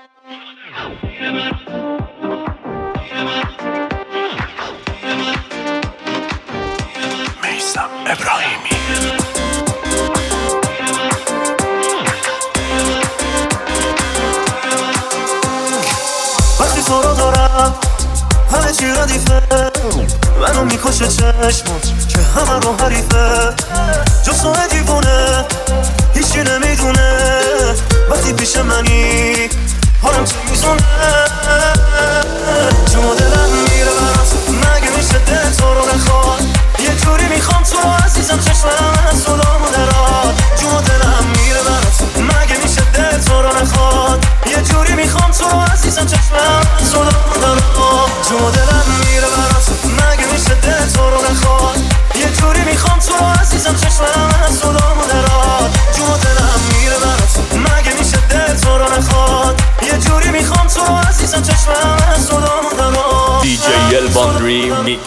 میثم ابراهیمی. وقتی تو رو دارم همه چی ردیفه، منو میکشه چشمات که همه رو حریفه، جز تو دیوونه هیچی نمیدونه، وقتی پیش منی حالم چی میزونه، جون دلم میره برات، مگه میشه دل تو رو نخواد، یه جوری میخوام تو عزیزم چشمم از صدامو درات، جون دلم میره برات، مگه میشه دل تو رو نخواد، یه جوری میخوام تو عزیزم چشمم از صدامو درات، جون دلم میره برات، مگه میشه دل تو رو نخواد، یه جوری میخوام تو عزیزم چشمم از صدامو درات، جون دلم میره برات، مگه میشه دل تو رو نخواد، یه جوری میخوام تو عزیزم چشمم از صدامو درات. DJ Elvan Remix.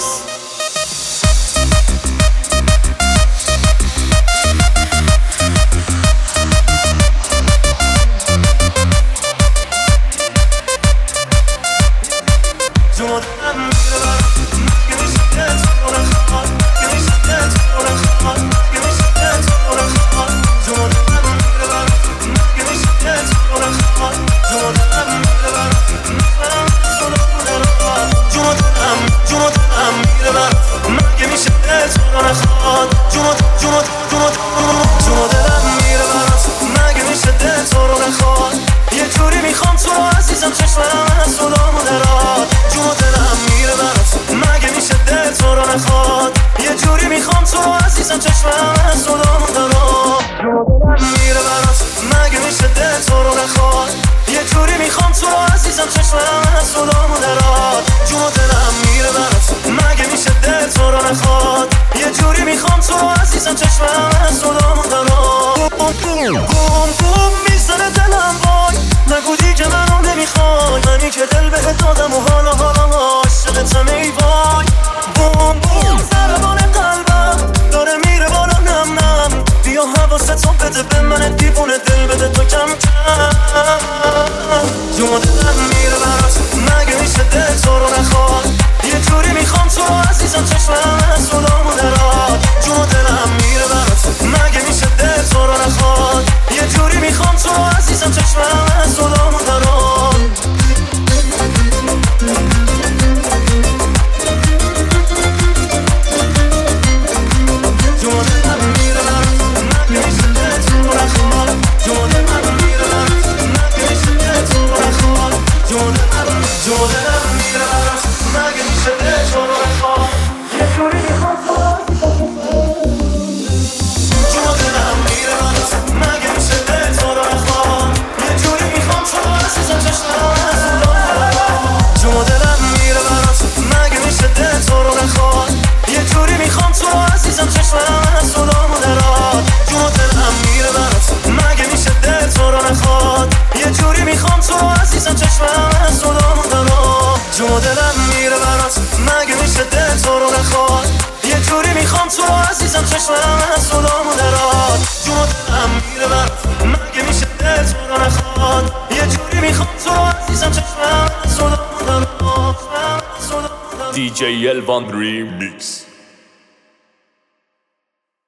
DJ Elvan Remix.